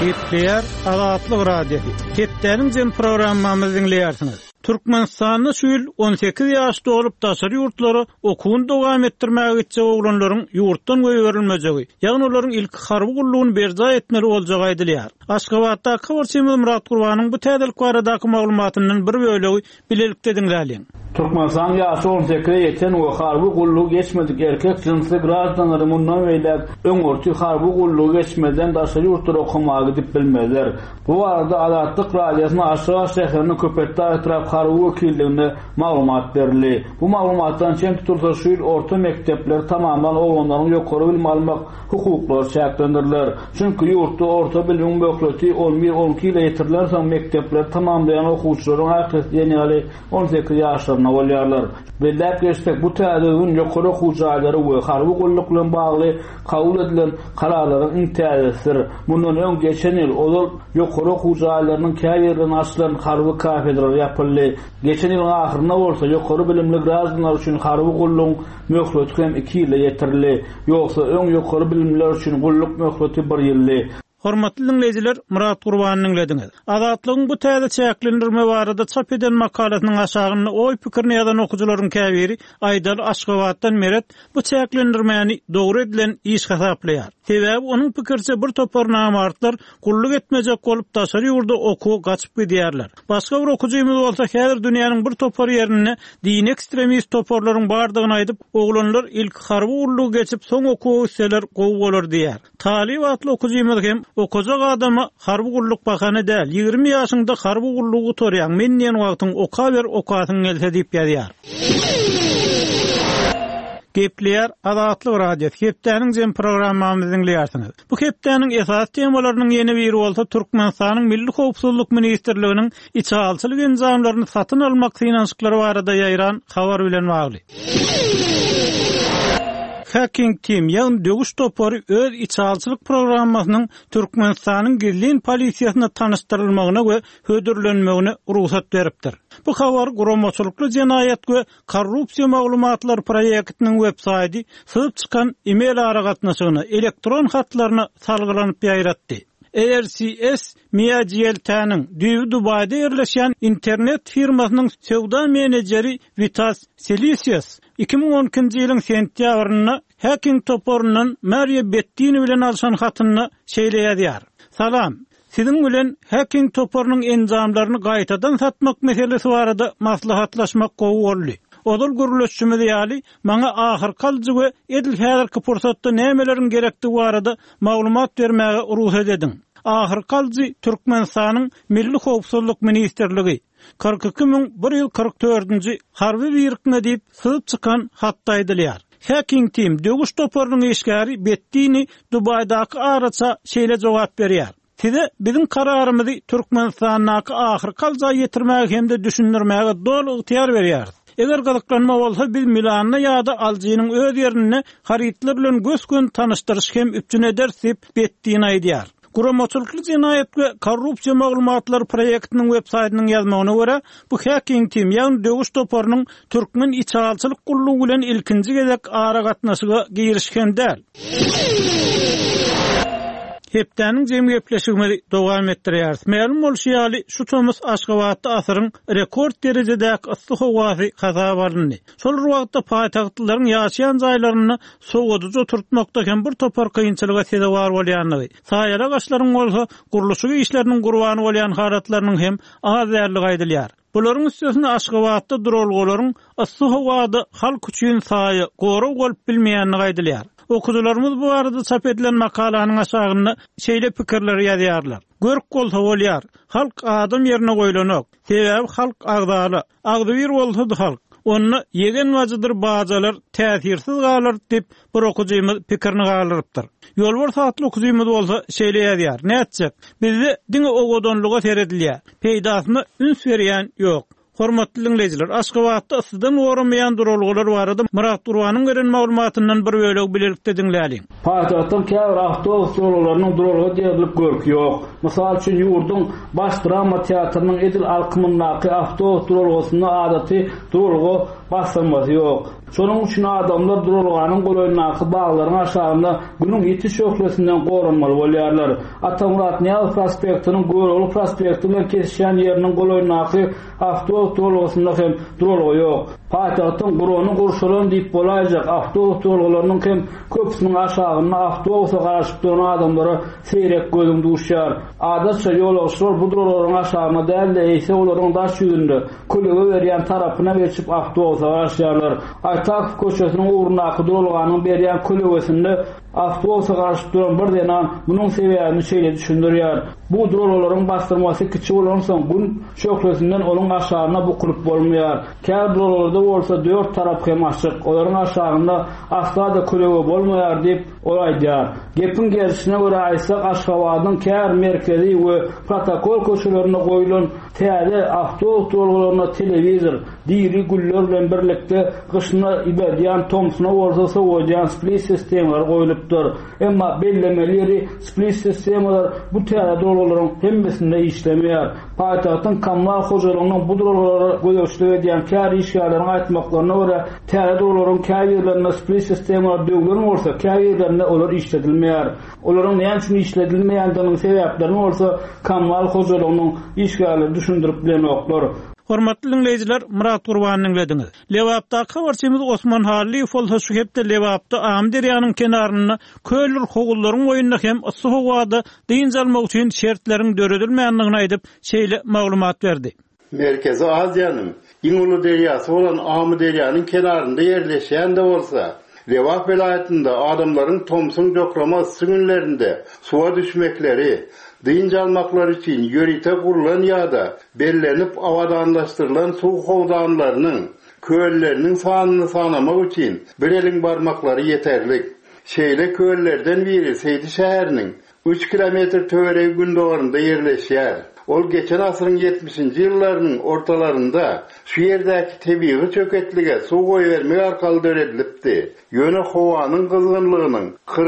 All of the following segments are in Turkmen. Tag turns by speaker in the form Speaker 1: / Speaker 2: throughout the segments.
Speaker 1: Gepler Azatlyk radiosu. Ketdäniň jem programmamyzy dinleýärsiniz. Türkmenistanyň şu ýyl 18 ýaşda olup daşary ýurtlary okuwyn dowam etdirmäge gitjek oglanlaryň ýurtdan göýberilmejegi, ýagny olaryň ilk harby gullugyny berja etmeli boljagi aýdylýar. Aşgabatda Kawarçymyl Murat Gurbanyň bu täzelik baradaky maglumatynyň bir bölegi bilelikde dinläliň.
Speaker 2: Türkmenistan ýaşy 18-ge ýeten we harby gullugy geçmedik erkek jinsli grazdanlary mundan beýlek öňürti harby gullugy geçmeden daşary ýurtlara okumagy gidip bilmezler. Bu arada Azatlyk radiosyna Aşgabat şäheriniň köpetde etraf harby wekilligine maglumat berildi. Bu maglumatdan çen tutulsa şu ýyl orta mektepler tamamlan oglanlaryň ýokary bilim almak hukuklary çäklendirler. Çünki ýurtda orta bilim bökleti 11-12 ýyl ýetirilen soň mektepler tamamlayan okuwçylaryň hakykaty ýaly 18 ýaşlaryna bolýarlar. Belläp geçsek bu täzeligin ýokary okuwçylary we harby gulluk bilen bagly kabul edilen kararlaryň intäzesidir. Mundan öň geçen ýyl olal ýokary okuwçylarynyň käýerden açylan harby kafedralar ýapyldy. Geçen ýylyň ahyryna bolsa ýokary bilimli grazdanlar üçin harby gulluk möhleti hem 2 ýyla ýetirildi. Ýoksa öň ýokary bilimler üçin gulluk möhleti 1 ýyldy.
Speaker 1: Hormatly dinleyijiler, Murat Gurbanyny dinlediňiz. Azatlygyň bu täze çäklendirme barada çap eden makalatynyň aşagyny oý pikirini ýazan okuwçylaryň käbiri Aýdar Aşgabatdan meret bu çäklendirmeni dogry edilen iş hasaplaýar. Sebäbi onuň pikirçe bir topar namartlar gulluk etmejek bolup daşary ýurda okuw gaçyp gidýärler. Başga bir okuwçymyz bolsa häzir dünýäniň bir topar ýerine din ekstremist toparlaryň bardygyny aýdyp, oglanlar ilk harby gullugy geçip soň okuw üstseler gowy bolar diýär. Talib atly okuwçymyz hem o kozak adama harby gulluk bakany däl. 20 ýaşynda harby gullugy torýan menden wagtyň okaber okatyň gelse diýip ýazýar. Gepler Azatlyk radiosu. Hepdäniň jem programmamyzy dinleýärsiňiz. Bu hepdäniň esas temalarynyň ýeni biri bolsa Türkmenistanyň Milli Howpsuzlyk Ministrliginiň içalçylyk enzamlaryny satyn almak finansyklary barada ýaýran habar bilen bagly. Hacking Team ýa-ni döwüş topary öz içalçylyk programmasynyň Türkmenistanyň gizli polisiýasyna tanışdyrylmagyna we hödürlenmegine ruhsat beripdir. Bu habar Guramaçylykly jenaýat we korrupsiýa maglumatlary proýektiniň websaýty syzyp çykan e-mail aragatnaşygyny elektron hatlaryna salgylanyp ýaýratdy. RCS Miyajieltäniň Dubaýda ýerleşen internet firmasynyň sowda menejeri Vitas Selisius 2012-nji ýylyň sentýabryna hacking toporunyň Maria Bettini bilen alşan hatyny şeýleýär. Salam. Siziň bilen hacking toporunyň enzamlaryny gaýtadan satmak meselesi barada maslahatlaşmak gowy boldy. Odul guruluşçumuz ýaly maňa ahyrky alyjy we edil häzirki pursatda nämeleriň gerekligi barada maglumat bermäge ruhsat ediň. Ahyrky alyjy Türkmenistanyň Milli Howpsuzlyk Ministrligi 42.144-nji harby birikme diýip syzyp çykan hatda aýdylýar. Hacking Team döwüş toparynyň eşgäri Bettini Dubaýdaky araça şeýle jogap berýär. Size bizim kararymyzy Türkmenistanyňky ahyrky alyjy ýetirmäge hemde düşündirmäge dolu ýytyar berýär. Eger gazaklanma bolsa biz Milanyna ýa-da aljynyň öz ýerine haritler bilen göz-gön tanışdyryş hem üpjün eder diýip Bettini aýdýar. Guramaçylykly jenaýat we korrupsiýa maglumatlary proýektiniň websaýtynyň ýazmagyna görä, bu hacking team ýa-ni döwüş toparynyň türkmen içalçylyk gullugy bilen ilkinji gezek ara gatnaşyga girişken däl. Hepdäniň jem gepleşigimizi dowam etdirýäris. Ma'lum bolýaly şu Thomas Aşgabatda asyryň rekord derejedäki yssyk howasy hazap alındy. Şol wagtda paýtagtlaryň ýaşaýan jaýlaryny sowudyjy oturtmakda hem bir topar kynçylyga sebäp bolýanlygy. Saýara gaşlaryň bolsa guruluşy işleriniň gurbany bolýan haratlarynyň hem az därligi aýdylýar. Bularyň üstesine Aşgabatda durulgalaryň yssyk howada halk üçin saýy gowy bolup bilmeýänligi aýdylýar. Okudularımız bu arada çap edilen makalanyň aşagyna şeýle pikirler ýazýarlar. Görk bolsa bolýar. Halk adam ýerine goýlanok. Sebäbi halk agdaly. Agdy bir bolsa halk. Onu yegen wajydyr bajalar täsirsiz galar diýip bir okuwçymyz pikirini galyrypdyr. Ýolbor saatly okuwçymyz bolsa şeýle ýazýar. Näçek? Bizde diňe ogodonluga seredilýär. Peýdasyna üns berýän ýok. Hormatly dinleyijiler, Aşgabatda ıssydan oranmayan durulgular barada Murat Gurbanyň beren maglumatyndan bir bölegi bilelikde dinläliň. Paýtagtdan käbir awtobus durulgularynyň durulgy diýilip görk ýok. Mysal üçin ýurdun baş drama teatrynyň edil alkymyndaky awtobus durulgusyna adaty durulgy
Speaker 2: bastırması yok. Şonun üçin adamlar durulganyň goloýundaky baglaryň aşagynda günüň ýeti şöhlesinden gorunmaly bolýarlar. Atamurat Niyaz prospektiniň Göroğlu prospekti bilen kesişen ýeriniň goloýundaky awtobus dolgusynda hem durulgy ýok. Paýtagtyň gurony gurşulan diýip bolajak awtobus dolgularynyň hem köpüsiniň aşagyna awtobusa garaşyp duran adamlara seyrek gözüm duşýar. Adatça ýolagçylar bu durularyň aşagyna däl ise olaryň daş ýüzünde kölege berýän tarapyna geçip awtobusa garaşýarlar. Aytak köşesiniň uğrundaky durulganyň berýän kölegesinde awtobusa garaşyp duran bir denan munyň sebäbini şeýle düşündirýär. Bu durularyň bastyrmasy kiçik bolan soň gün şöhlesinden olaň aşagyna bukulyp bolmaýar. Kär durulalarda bolsa dört tarap hem açyk, olaryň aşagynda asla da kölege bolmaýar diýip olaýdýar. Gepin gelişine görä aýtsak, Aşgabatyň kär merkezi we protokol köşelerine goýulan täze awtobus dolgularyna telewizor, diri güller bilen birlikde gyşyna ibadiýan Tomsuna bolsa sowaýan split sistemler goýulypdyr. Emma bellemeleri split sistemler bu täze dolgularyň hemmesinde işlemeýär. Paýtagtyň Kammal hojalygynyň bu dolgulary goýuşlyk edýän kär işgärlerini aýtmaklaryna görä täze dolgularyň kär ýerlerinde split sistemler döwlen bolsa, kär ýerlerinde olar işledilmeýär. Olaryň näme üçin işledilmeýändiginiň sebäplerini bolsa Kammal hojalygynyň işgärleri düşündirip bilenoklar.
Speaker 1: Hormatly dinleyijiler, Murat Gurbanyň dinlediňiz. Lewapda habarçymyz Osman Halli folsa şu hepde Lewapda Amderýanyň kenaryna köýlür hogullaryň boýunda hem ıssy howada diýin almak üçin şertleriň döredilmeýändigini aýdyp şeýle maglumat berdi.
Speaker 3: Merkezi Aziýanyň iň uly derýasy bolan Amderýanyň kenarynda ýerleşýän de bolsa, Lewap vilayetinde adamlaryň Tomsun jokrama ıssy günlerinde suwa düşmekleri, diýin almaklar üçin ýörite gurulan ýa-da bellenip awadanlaşdyrylan suw howdanlarynyň köýleriniň sanyny sanamak üçin bir eliň barmaklary ýeterlik. Şeýle köýlerden biri Seydi şäheriniň 3 kilometr töweregi gündogarynda ýerleşýär. Ol geçen asyryň 70-nji ýyllarynyň ortalarynda şu ýerdäki tebii çöketlige suw goýbermek arkaly döredilipdi. Ýöne howanyň gyzgynlygynyň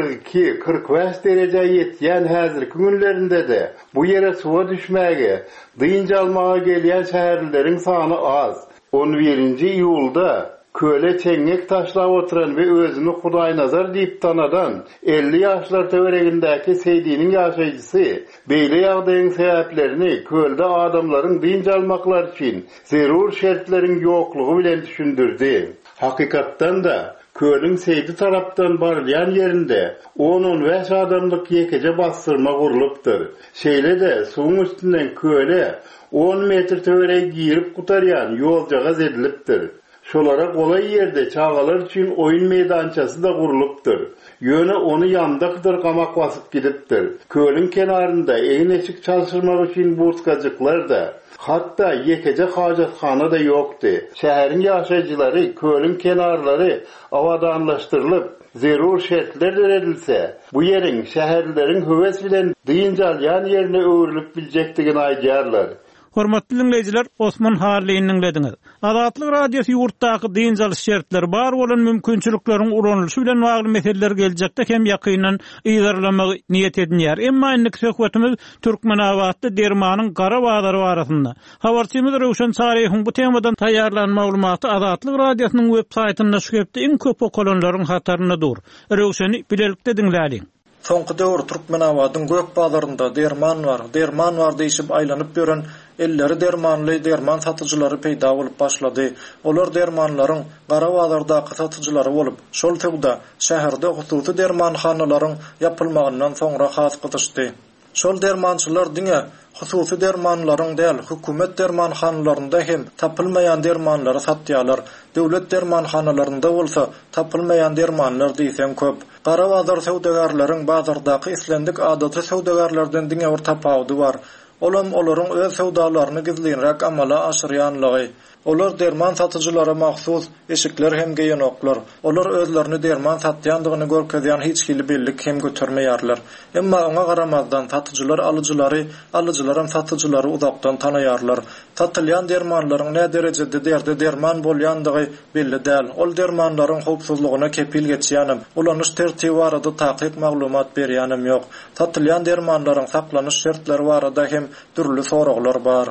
Speaker 3: 42-45 derece ýetýän häzirki günlerinde de bu ýere suwa düşmäge, diýin almaga gelýän şäherlileriň sany az. 11-nji iýulda köle çengek taşlap oturan ve özünü Hudaýnazar diýip tanadan 50 ýaşlar töweregindäki Seýdiniň ýaşaýjysy beýle ýagdaýyň sebäplerini kölde adamlaryň diň almaklar üçin zerur şertleriň ýoklugy bilen düşündirdi. Hakykatdan da kölüň Seýdi tarapdan barýan ýerinde 10-15 adamlyk ýekece bastyrma gurulypdyr. Şeýle de suwun üstünden köle 10 metr töwereg girip gutarýan ýoljaga edilipdir. Şolara golay ýerde çağalar üçin oýun meydançasy da gurulypdyr. Ýöne onu ýanda gydyrgamak basyp gidipdir. Kölüň kenarynda eýneçik çalşyrmak üçin burskajyklar da, hatta ýekece hajatxana da ýokdy. Şäheriň ýaşaýjylary kölüň kenarlary awadanlaşdyrylyp, zerur şertler döredilse, bu ýeriň şäherleriň höwes bilen diýin alýan ýerine öwrülip biljekdigini aýdýarlar.
Speaker 1: Hormatly dinleyijiler, Osman Harlyň dinlediňiz. Azatlyk radiosu ýurtdaky diň alyş şertleri bar bolan mümkinçilikleriň uranlyşy bilen bagly meseleler geljekde hem ýakynan ýygyrlamagy niýet edinýär. Emma innik söhbetimiz Türkmenawatda dermanyň gara bagdary barasynda. Habarçymyz Röwşen Saryhyň bu temadan taýýarlanan maglumaty Azatlyk radiosynyň web saýtynda şu hepde iň köp okulanlaryň hataryna dur. Röwşeni bilelikde dinläliň.
Speaker 4: Soňky döwür Türkmenawatyň gök baglarynda derman var diýip aýlanyp gören elleri dermanly derman satyjylary peýda bolup başlady. Olar dermanlaryň gara baglardaky satyjylary bolup, şol tygda şäherde hususy dermanhanalaryň ýapylmagyndan soňra has gytyşdy. Şol dermançylar diňe hususy dermanlaryň däl, hökümet dermanhanalarynda hem tapylmaýan dermanlary satýarlar. Döwlet dermanhanalarynda bolsa tapylmaýan dermanlar diýsem köp. Gara bazar söwdegarlaryň bazardaky islendik adaty söwdegarlardan diňe bir tapawdy bar. Olaryň öz söwdalaryny gizlenrek amala aşyrýanlygy. Olar derman satyjylary mahsus eşikler hem geýenoklar. Olar özlerini derman satýandygyny görkezýän hiç kili bellik hem götürmeýärler. Emma oňa garamazdan satyjylar alyjylar satyjylary uzakdan tanaýarlar. Satylýan dermanlaryň ne derejede derman bolýandygy belli däl. Ol dermanlaryň howpsuzlygyna kepil geçýänim. Ulanyş tertibi barada takyk maglumat berýänim ýok. Satylýan dermanlaryň saklanyş şertleri barada hem türlü soraglar bar.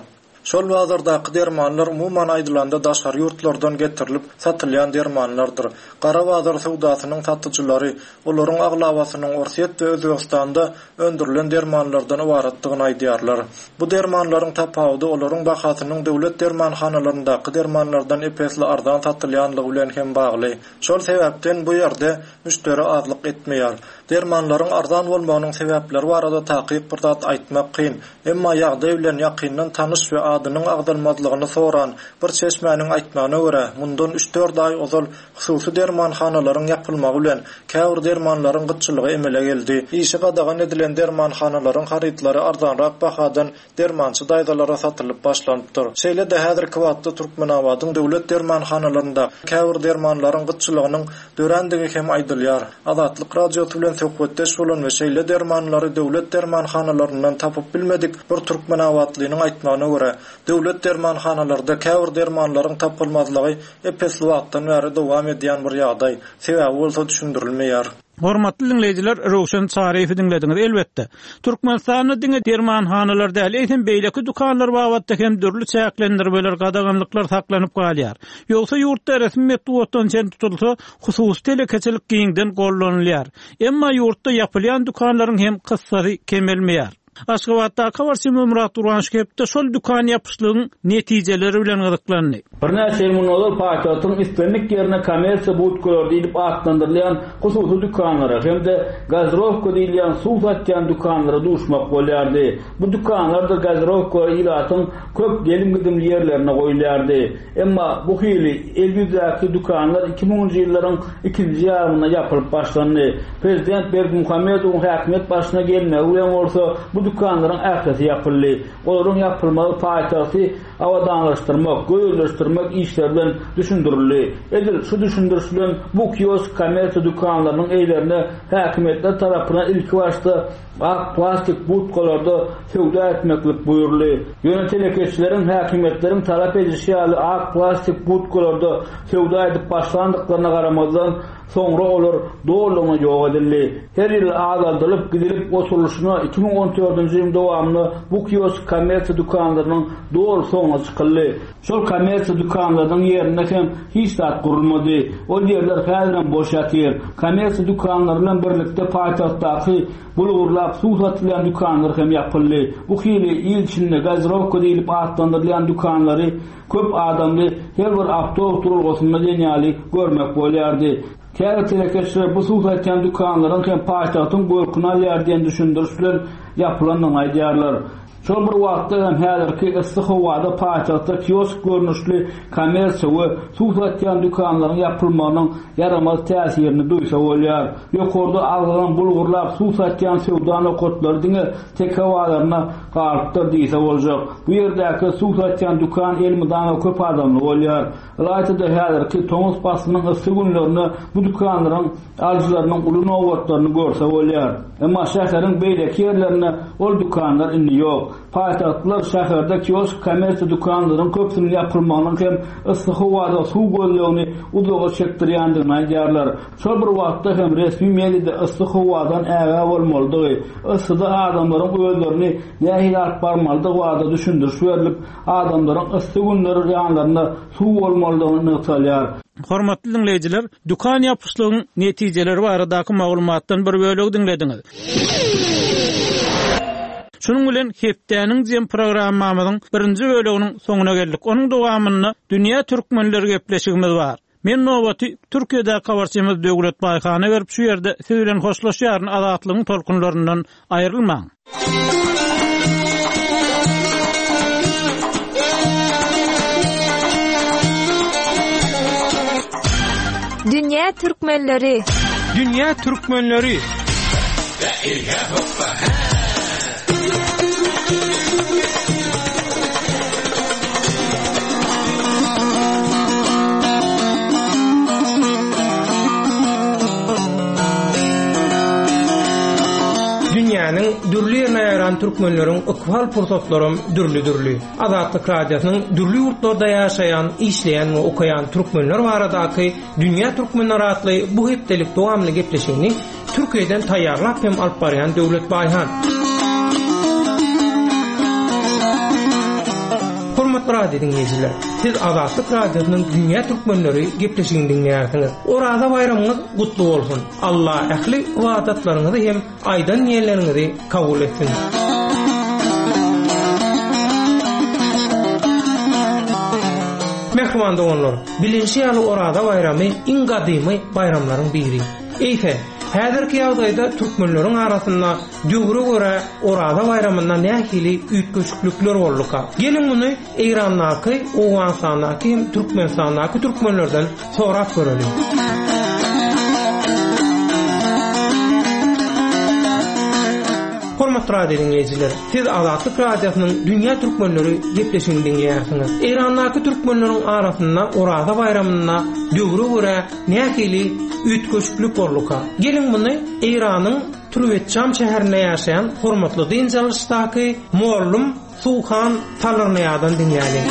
Speaker 4: Şol wagtlardaky dermanlar umuman aýdylanda daşary ýurtlardan getirilip satylýan dermanlardyr. Gara bazar sowdasynyň satyjylary olaryň aglawasynyň Orsiýet we Özbegistanda öndürilen dermanlardan ibaratdygyny aýdýarlar. Bu dermanlaryň tapawdy olaryň bahasynyň döwlet dermanhanalaryndaky dermanlardan epesli arzan satylýanlygy bilen hem bagly. Şol sebäpden bu ýerde müşteri azlyk etmeýär. Dermanlaryň arzan bolmagynyň sebäpleri barada takyp bir zat aýtmak kyn. Emma ýagdaý bilen ýakyndan tanyş we adynyň agdalmazlygyny soran bir çeşmäniň aýtmagyna görä, mundan 3-4 aý ozal hususy dermanhanalaryň ýapylmagy bilen käwr dermanlaryň gytçylygy emele geldi. Işe gadagan edilen dermanhanalaryň harytlary arzanrak bahadan dermançy daýdalara satylyp başlanypdyr. Şeýle-de häzirki wagtda Türkmenabadyň döwlet dermanhanalarynda käwr dermanlaryň gytçylygynyň dörendigi hem aýdylýar. Azatlyk radiosu bilen söhbetdeş bolan we şeýle dermanlary döwlet dermanhanalaryndan tapyp bilmedik bir Türkmenabadlynyň aýtmagyna görä, döwlet dermanhanalarynda käwr dermanlaryň tapylmazlygy epesli wagtdan beri dowam edýän bir ýagdaý. Sebäbi bolsa düşündirilmeýär.
Speaker 1: Hormatly dinleyijiler, Rowşan Çareýewi dinlediňiz elbetde. Türkmenistanyň diňe dermanhanalar däl, eýsem beýleki dukanlar wagtda hem dürli çäklendirmeler, gadaganlyklar saklanyp galýar. Ýogsa ýurtda resmi metoddan çen tutulsa, hususy telekeçilik giňden gollanylýar. Emma ýurtda ýapylýan dukanlaryň hem kyssasy kemelmeýär. Aşgabatda Kawarsym Murat Urwanşkepde şol dukan ýapyşlygyň netijeleri bilen gyzyklandy.
Speaker 2: Bir näçe munollar paýtagyň islenlik ýerine kommersiýa budkalar diýip atlandyrylýan hususy dukanlara hem-de gazrovka diýilýän suw satýan dukanlara duşmak bolýardy. Bu dukanlarda gazrovka ilatyň köp gelim gidimli ýerlerine goýulýardy. Emma bu hili elbizäki dukanlar 2000-njy ýyllaryň 2-nji ýarynda ýapylyp başlandy. Prezident Berdimuhammedow häkimet başyna gelmegi bilen bolsa bu dukanlaryň ähkesi ýapyldy. Olaryň ýapylmagy paýtasy awadanlaşdyrmak, göýleşdirmek işler bilen düşündirildi. Edil şu düşündiriş bilen bu kiosk kommersiýa dukanlarynyň eýlerine häkimetler tarapyndan ilki başda ak plastik budkalarda sowda etmeklik buyuruldy. Ýönetilekçileriň häkimetleriň talap edişi ýaly ak plastik budkalarda sowda edip başlandyklaryna garamazdan soňra olar doğruluğuna ýok edildi. Her ýyl azaldylyp gidilip oturuluşuna 2014-nji ýyl dowamlı bu kiosk kommersiýa dukanlarynyň doğru soňuna çykyldy. Şol kommersiýa dukanlarynyň ýerinde hem hiç zat gurulmady. O ýerler häzirem boş ýatýar. Kommersiýa dukanlary bilen birlikde paýtagydaky bulgurlap suw satylýan dukanlar hem ýapyldy. Bu hili ýyl içinde gazrovka diýilip atlandyrylýan dukanlary köp adamly her bir awtobus durulgysynda ýaly görmek bolýardy. Käre telekeçiler bu suw satýan dukanlaryň hem paýtagyň gorkuna ýerden düşündiriş bilen ýapylanyny aýdýarlar. Şol bir wagtda hem häzirki yssyk howada paýtagda kiosk görnüşli kommersiýa we suw satýan dukanlaryň ýapylmagynyň yaramaz täsirini duýsa bolýar. Ýokurda algylan bulgurlap suw satýan sowda nokotlary diňe tekawalaryna galypdyr diýse boljak. Bu ýerdäki suw satýan dukan elmidan köp adamly bolýar. Laýtda häzirki toňuz basynyň yssyk günlerini bu dukanlaryň aljylarynyň uly nowatlaryny görse bolýar. Emma şäheriň beýleki ýerlerine ol dukanlar indi ýok. Paýtagtlar şäherde kiosk kommersiýa dukanlarynyň köpsini ýapylmagynyň hem yssyk howada suw göllegini uzaga çekdirýändigini aýdýarlar. Şol bir wagtda hem resmi mediada yssyk howadan äge bolmalydygy, yssyda adamlaryň özlerini nähili alyp barmaldygy wagda düşündiriş berilip, adamlaryň yssyk günleri ýanlaryna suw bolmalydygyny ýetýär.
Speaker 1: Hormatly dinleyijiler, dukan ýapyşlygyň netijeleri baradaky maglumatdan bir bölegi dinlediňiz. Şunun bilen hepdäniň jem programmamyzyň birinji böleginiň soňuna geldik. Onuň dowamyny Dünýä Türkmenleri gepleşigimiz bar. Men nowaty Türkiýede Kawarsym Döwlet Baýhany berip şu ýerde siz bilen hoşlaşýaryn azatlygyň tolkunlaryndan aýrylmaň.
Speaker 5: Dünýä Türkmenleri.
Speaker 1: Dünýä Türkmenleri.
Speaker 6: Dünýäniň dürli ýerine ýaran türkmenleriň ökbal pursatlarym dürli. Azatlyk radiosynyň dürli ýurtlarda ýaşaýan, işleýän we okaýan türkmenler baradaky Dünýä Türkmenleri atly bu hepdelik dowamly gepleşigini Türkiýeden taýýarlap hem alyp barýan Döwlet Baýhan. Hormatly radio dinleyijiler, siz Azatlyk radiosynyň Dünýä türkmenleri gepleşigini dinleýärsiňiz. Orada bayramyňyz gutly bolsun. Allah ähli ibadatlaryňyzy hem aýdan ýerleriňizi kabul etsin. Mehman doganlar, bilinçli ýaly Orada bayramy iň gadymy bayramlaryň biri. Eýse, häzirki ýagdaýda türkmenleriň arasynda döwre görä Orada bayramynda nähili üýtgeçlikler bolduka. Gelin muny Eýrandaky, Owganstanaky hem Türkmenistanaky türkmenlerden sorap görelim. Hormatly radio dinleyijiler, siz Azatlyk radiosynyň Dünýä türkmenleri gepleşigini dinleýärsiňiz. Eýrandaky türkmenleriň arasynda Orada bayramynda döwre görä nähili üýtgeçlik bolduka. Gelin muny Eýranyň Türwetçam şäherinde ýaşaýan hormatly dinçalışdaky Mollum Suhan Talarnaýadan dinleýäli.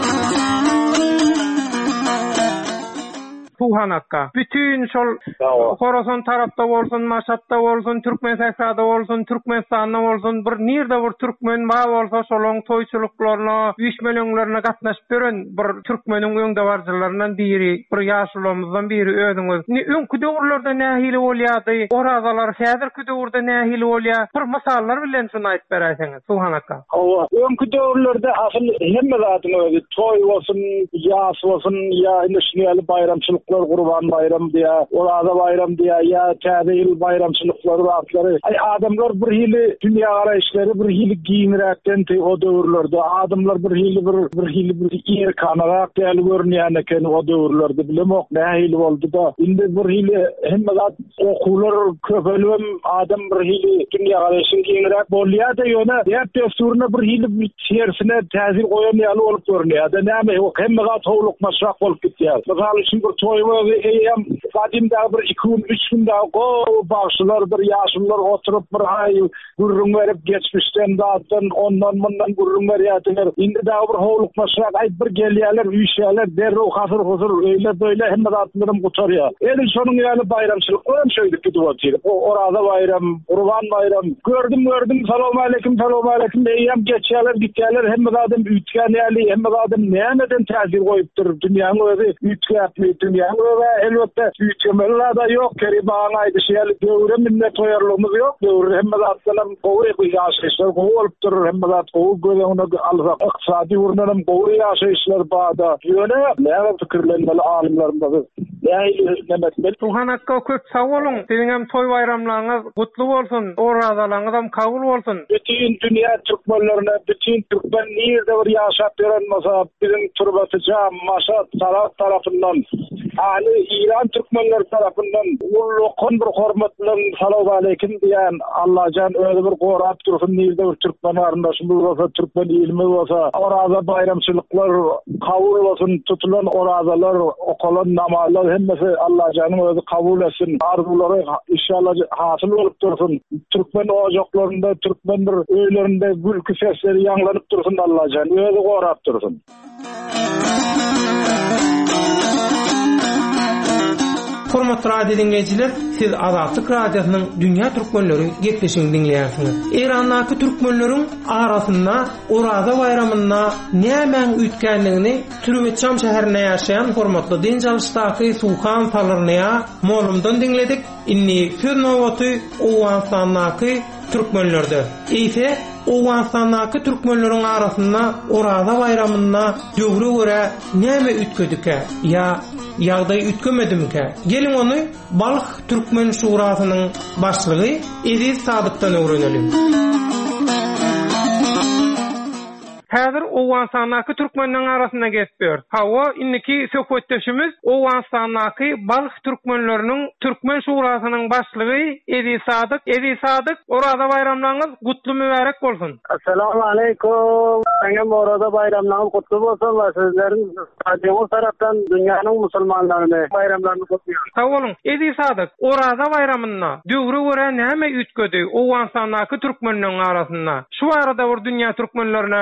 Speaker 6: Suhan akka. Bütün şol Horasan tarapda bolsun, Maşatda bolsun, Türkmen Saksada bolsun, Türkmenistanda bolsun, bir nirde bir Türkmen ba bolsa şolong toýçuluklaryna, üýtmelerine gatnaşyp beren bir Türkmeniň öňde barjylaryndan biri, bir ýaşulymyzdan biri özüňiz. Öňkü döwürlerde nähili bolýardy? Oradalar häzirki döwürde nähili bolýar? Bir misallar bilen şunu aýtyp berýärsiňiz, Suhan akka.
Speaker 7: Öňkü döwürlerde asyl hemme zatyň özi toý bolsun, ýaş bolsun, ýa indi bayramçylyk Kurban bayram diye, Orada bayram diye, ya täze bayramçılıkları atları. Adamlar bir hili dünya arayışları, bir hili giyinrekten o döwürlerde. Adamlar bir hili ýer kanarak däl görnýän eken o döwürlerde bilemok nähili boldy da. Indi bir hili hemme zat okular köpelüm adam bir hili dünya arayışyn giyinrek bolýar da ýöne ýet döwürüne bir hili içerisine täzir goýan ýaly bolup görnýär. Da näme o hemme zat howluk maşrak bolup gitýär. Misal üçin bir toy eýem Fadimda bir 2-3 günde başlar bir ýaşlylar oturup bir ay gurrun berip geçmişden dağıtdan ondan bundan gurrun berýärdiler. Indi de bir howluk maşrak ay bir gelýärler, üýşärler, derrew hasır öyle böyle hemme zatlarym gutarýar. Eli şonuň ýaly bayramçylyk bolan şöýdük gidip o Orada bayram, Kurban bayram. Gördüm, salam aleikum eýem geçýärler, gitýärler, hemme zatym üýtgän ýaly, hemme zatym nämeden täzir goýupdyr dünýäň özi üýtgäpli dünýäň ve elbette üýtgemeler da ýok. Keribana aýdy şeýle döwre minnet toýarlygymyz ýok. Döwre hemme zatlaryň gowy ýaşaýyşlar gowy durur, hemme zat gowy göreňine alsak ykdysady ýurnanym gowy ýaşaýyşlar bada. Ýöne näme pikirlenmeli alimlerimiz. Ýa-ni
Speaker 6: Suhan akka köp sag bolun. Siziň hem toý bayramlaryňyz gutly bolsun, oradalaryňyz hem kabul bolsun.
Speaker 7: Bütün dünýä türkmenlerine, bütün türkmen ýerde bir ýaşap beren masa biziň Türbetyja Maşat tarapyndan Ali İran Türkmenler tarafından ulukun bir hormatlan salam aleikum diyen Allah'can öyle bir gorap dursun nilde bir Türkmen arındaşımız olsa, Türkmen ilmi olsa, orada bayramçılıklar kabul olsun, tutulan oradalar, okulan namalar hemmesi Allah'canın öyle kabul etsin, arzuları inşallah hasıl olup dursun. Türkmen ocaklarında, Türkmen bir öylerinde gülkü sesleri yanlanıp dursun Allah'can, öyle gorap dursun.
Speaker 6: Hormatly radio dinleyijiler, siz Azatlyk radiosynyň Dünýä türkmenleri gepleşigini dinleýärsiňiz. Eýrandaky türkmenleriň arasynda Orada bayramynda nämen üýtgenligini Türwetçam şäherinde ýaşaýan hormatly dinçalışdaky Suhan Talarnaýa Mollumdan dinledik. Inni söz nowaty Owganstanaky türkmenlerde. Eýse Owganstanaky türkmenleriň arasynda Orada bayramynda döwre görä näme üýtgedike ýa ýagdaý üýtgemedimke. Gelin onu Balx Türkmen Şurasynyň başlygy Ediz Sadykdan öwrenelim. Häzir Owganstanaky türkmenleriň arasynda geçýär. Hawa inniki söhbetdeşimiz Owganstanaky Balx türkmenleriniň Türkmen Şurasynyň başlygy Ediz Sadyk. Ediz Sadyk, Orada bayramlaryňyz gutly mübarek bolsun.
Speaker 7: Assalamu alaykum. Saňam Orada bayramlaryňyz gutly bolsun. Sizleriň radioň tarapdan dünýäniň musulmanlaryny bayramlaryny gutlaýar.
Speaker 6: Sag bolun. Ediz Sadyk, Orada bayramynda döwre görä näme üýtgedi Owganstanaky türkmenleriň arasynda? Şu arada bir dünýä türkmenlerine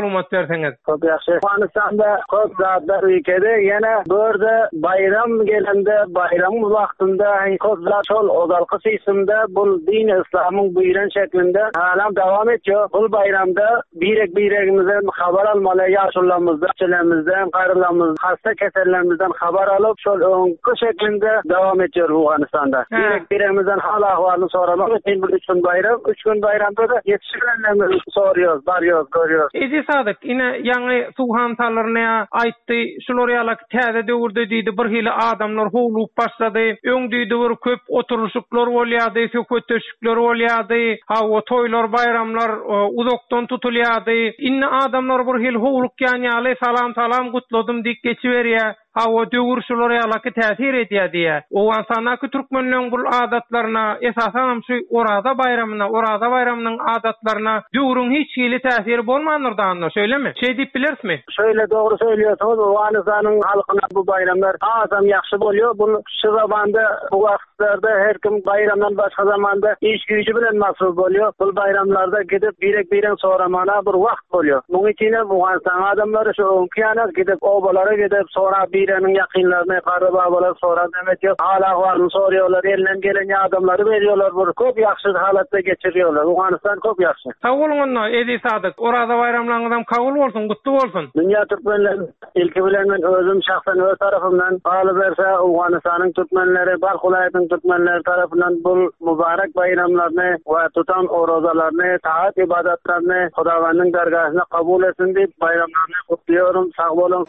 Speaker 6: maglumat berseňiz.
Speaker 7: Çok yaxşı. Afganistan'da çok zatlar ülkede yine böyle bayram gelende bayram vaktinde kozlar çol ozalkı isimde bu din İslam'ın buyuran şeklinde hala devam ediyor. Bu bayramda biregimizden haber almalı, yaşlılarımızdan, çilemizden, karılarımızdan, hasta keserlerimizden haber alıp şol önkü şeklinde devam ediyor Afganistan'da. Biregimizden hal ahvalını sormak için bu 3 gün bayram. 3 gün bayramda da yetiştirenlerimizi soruyoruz, barıyoruz, görüyoruz.
Speaker 6: Edi Sadık, yine yani Suhan sallarına aytdı, şoloryalar täze döwürde diýdi, bir hili adamlar howlup başlady, öňdüýdi bir köp oturuşyklar bolýady, sököteşikler bolýady, hawa toýlar, bayramlar uzakdan tutulýady. Inne adamlar bir hil howluk ýany salam gutladym diýip geçiberýär. Hawa döwürşüler ýalaky täsir edýär diýär. O ansanaky türkmenliň bu adatlaryna esasan şu orada bayramynyň adatlaryna döwürüň hiç hili täsiri bolmanyrdan söyleme. Şey diýip bilersmi?
Speaker 7: Şöyle doğru söylüyorsunuz. Afganistan'ın halkına bu bayramlar azam yaxşı bolýar. Bu şu zamanda bu wagtlarda her kim bayramdan başga zamanda iş güýçi bilen masruf bolýar. Bu bayramlarda gidip birek soramana bir wagt bolýar. Muňa içine Afganistan adamlary şu oňkyana gidip obalara gidip sonra birenin yakınlarına karı babalar sonra demek yok. Hala var mı soruyorlar. Elinden gelen adamları veriyorlar. Bunu çok yaxşı halatta geçiriyorlar. Afganistan çok yaxşı.
Speaker 6: Sağ olun Edi Sadık. Orada bayramlarınızdan kabul olsun, kutlu olsun.
Speaker 7: Dünya Türkmenlerin ilki bilen ben özüm şahsen öz tarafımdan bağlı verse Afganistan'ın Türkmenleri, Balkulayet'in Türkmenleri tarafından bu mübarek bayramlarını ve tutan o rozalarını, taat ibadetlerini Hudavan'ın dergahına kabul etsin deyip bayramlarını kutluyorum. Sağ olun.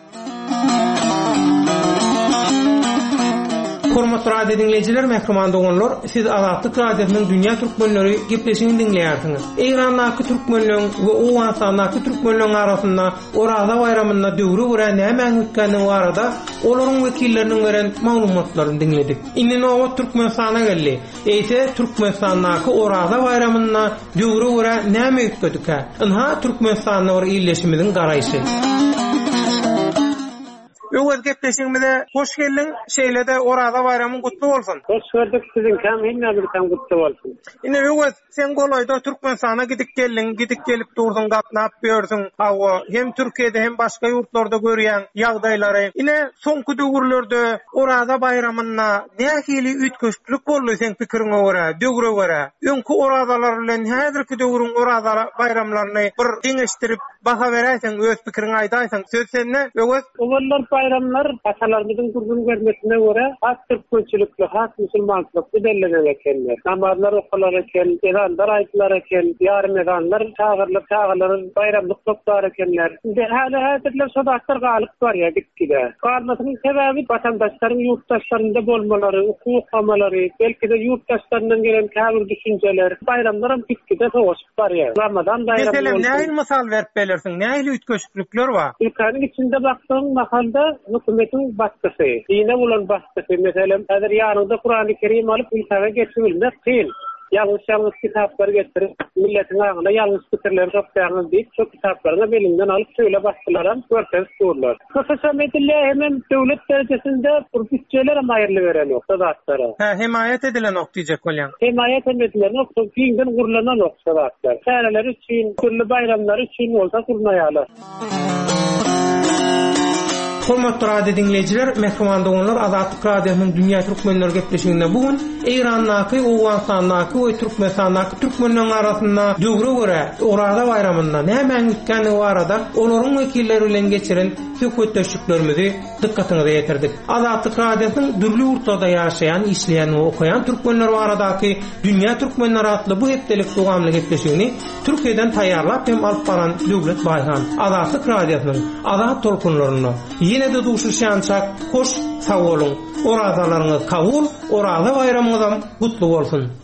Speaker 6: Hormatly radio dinleyijiler, mehriman dogonlar, siz Azatlyk radiosynyň Dünya Türkmenleri gepleşigini dinleýärsiňiz. Eýrandaky türkmenliň we Awganstanaky türkmenliň arasynda Oraza bayramynda döwrü görä näme ötkänligi barada olaryň wekilleriniň beren maglumatlaryny dinledik. Indi nowa Türkmenistana geldi. Eýse Türkmenistanaky Oraza bayramynda döwrü görä näme ötkedik? Inha Türkmenistana bir ýerleşimiziň garaýşy. Öwet gepleşigimizde hoş geldiň. Şeýlede Oraza bayramyň gutly bolsun.
Speaker 7: Hoş gördük sizin hem hinne gutly bolsun.
Speaker 6: Ine öwet sen golaýda Türkmenistana gidip gelip durdyň, gatnap gördüň. Hawa hem Türkiýede hem başga ýurtlarda görýän ýagdaýlary. Ine soňky döwürlerde Oraza bayramyna nähili ütköşlik boldy sen pikiriňe görä, döwre görä. Öňkü Orazalar bilen häzirki döwrüň Oraza bayramlaryny bir deňeşdirip baha beräsen, öz pikiriňi aýdaýsan, söz sende öwet.
Speaker 7: Olar bayramlar atalarımızın kurduğunu görmesine göre has Türkmençilikli, has Müslümançılıklı belirlenir ekenler. Namazlar okular eken, ezanlar aytlar eken, yarım ezanlar çağırlar, bayramlık toplar ekenler. Hala hazırlar sodaklar galık var ya gitgide. Kalmasının sebebi vatandaşların yurttaşlarında bolmaları, okuyamaları, belki de yurttaşlarından gelen kabul düşünceler, bayramların gitgide soğuşup var ya. Ramazan bayramı
Speaker 6: mesela nähil misal verip belirsin, nähil ütköşlükler var?
Speaker 7: Ülkenin içinde baktığın mahalda hükümetin baskısı, dine bulan baskısı. Mesela eğer yanında Kur'an-ı Kerim alıp ülkeye geçirilmez değil. Yanlış kitaplar getirip milletin ağına yanlış fikirleri toplayalım deyip çok kitaplarını belinden alıp şöyle baskılaran görkez kururlar. Kısa medille hemen devlet derecesinde bütçeler ayrılı veren nokta dağıtlara.
Speaker 6: Himayet edilen nokta diyecek olan.
Speaker 7: Himayet edilen nokta, dinden kurulan nokta dağıtlar. Seneler için, türlü bayramlar için olsa kurnayalar.
Speaker 6: Hormatly radio dinleyijiler, mehriman dogonlar, Azatlyk radiosynyň Dünya Türkmenleri gepleşiginde bugün Eýrandaky, Awganstanaky we Türkmenistanaky türkmenliň arasynda döwre görä Oraza bayramynda näme ötkänligi barada olaryň wekilleri bilen geçiren söhbetleşiklerimizi dikkatiňize ýetirdik. Azatlyk radiosynyň dürli ýurtlarda ýaşaýan, işleýän we okaýan türkmenler baradaky Dünya Türkmenleri adly bu hepdelik dogamy gepleşigini Türkiýeden taýýarlap hem alyp baran Döwlet Baýhan Azatlyk radiosynyň azat tolkunlaryna yine de duşuşançak, hoş sağ olun. Orazalaryňyz kabul, Oraza bayramyňyz gutly bolsun.